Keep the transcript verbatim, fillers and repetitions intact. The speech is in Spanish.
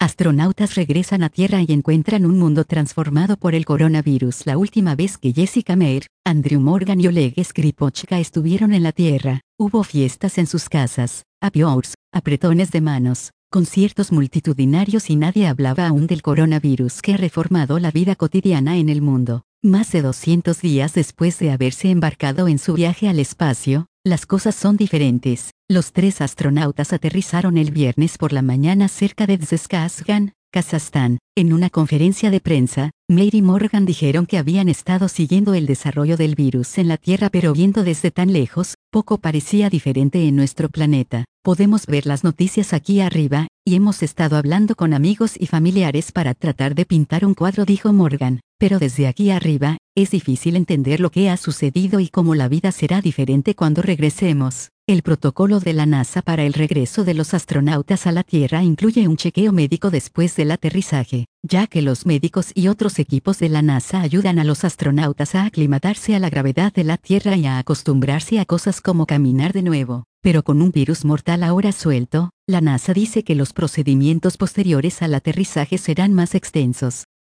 Astronautas regresan a Tierra y encuentran un mundo transformado por el coronavirus. La última vez que Jessica Meir, Andrew Morgan y Oleg Skripochka estuvieron en la Tierra, hubo fiestas en sus casas, happy hours, apretones de manos, conciertos multitudinarios y nadie hablaba aún del coronavirus que ha reformado la vida cotidiana en el mundo. Más de doscientos días después de haberse embarcado en su viaje al espacio, las cosas son diferentes. Los tres astronautas aterrizaron el viernes por la mañana cerca de Zhezkazgan, Kazajstán. En una conferencia de prensa, Meir y Morgan dijeron que habían estado siguiendo el desarrollo del virus en la Tierra, pero viendo desde tan lejos, poco parecía diferente en nuestro planeta. Podemos ver las noticias aquí arriba, y hemos estado hablando con amigos y familiares para tratar de pintar un cuadro, dijo Morgan. Pero desde aquí arriba, es difícil entender lo que ha sucedido y cómo la vida será diferente cuando regresemos. El protocolo de la NASA para el regreso de los astronautas a la Tierra incluye un chequeo médico después del aterrizaje, ya que los médicos y otros equipos de la NASA ayudan a los astronautas a aclimatarse a la gravedad de la Tierra y a acostumbrarse a cosas como caminar de nuevo. Pero con un virus mortal ahora suelto, la NASA dice que los procedimientos posteriores al aterrizaje serán más extensos.